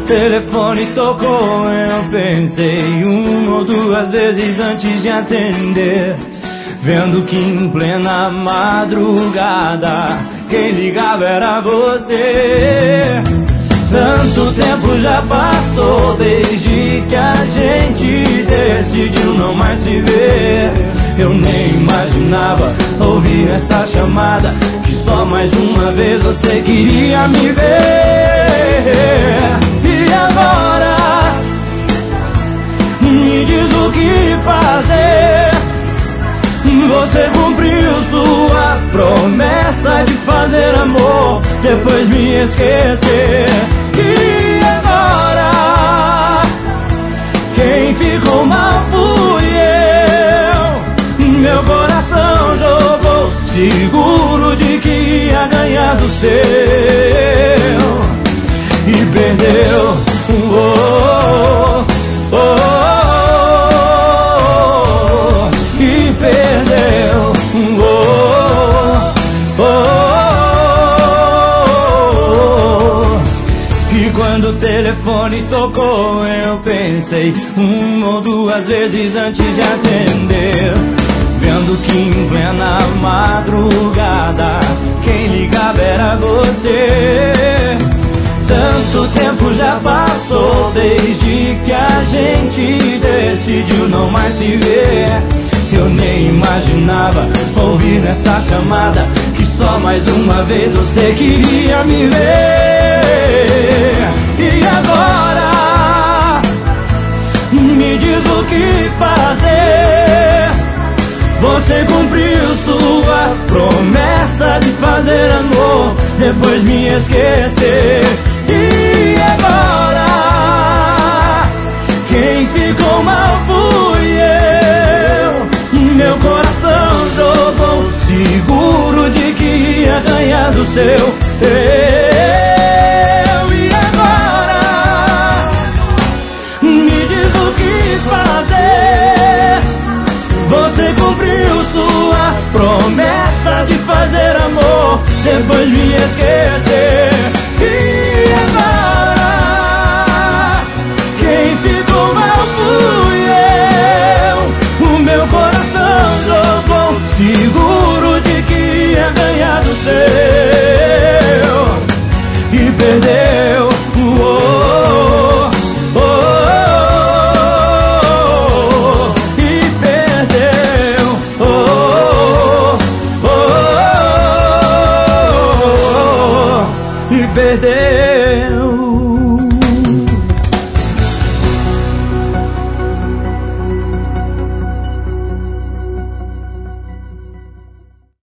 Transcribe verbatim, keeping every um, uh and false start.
telefone tocou, eu pensei uma ou duas vezes antes de atender, vendo que em plena madrugada quem ligava era você. Tanto tempo já passou desde que a gente decidiu não mais se ver. Eu nem imaginava ouvir essa chamada, que só mais uma vez você queria me ver. E agora, me diz o que fazer. Você cumpriu sua promessa de fazer amor, depois me esquecer. E agora, quem ficou mal fui eu. Meu coração jogou, seguro de que ia ganhar do seu, e perdeu. Oh, oh, oh, oh, e perdeu. Oh, oh, oh, oh. E quando o telefone tocou, eu pensei uma ou duas vezes antes de atender, vendo que em plena madrugada quem ligava era você. Tanto tempo já passou desde que a gente decidiu não mais se ver. Eu nem imaginava ouvir nessa chamada que só mais uma vez você queria me ver. E agora, me diz o que fazer. Você cumpriu sua promessa de fazer amor, depois me esquecer. E agora, quem ficou mal fui eu. Meu coração jogou, seguro de que ia ganhar do seu. Eu, e agora, me diz o que fazer. Você cumpriu sua promessa de fazer amor, depois me esquecer. E agora, quem ficou mal fui eu. O meu coração jogou, seguro de que ia ganhar do seu, e perdeu. Oh, oh, oh, oh, e perdeu. Oh, oh, oh, oh, e perdeu.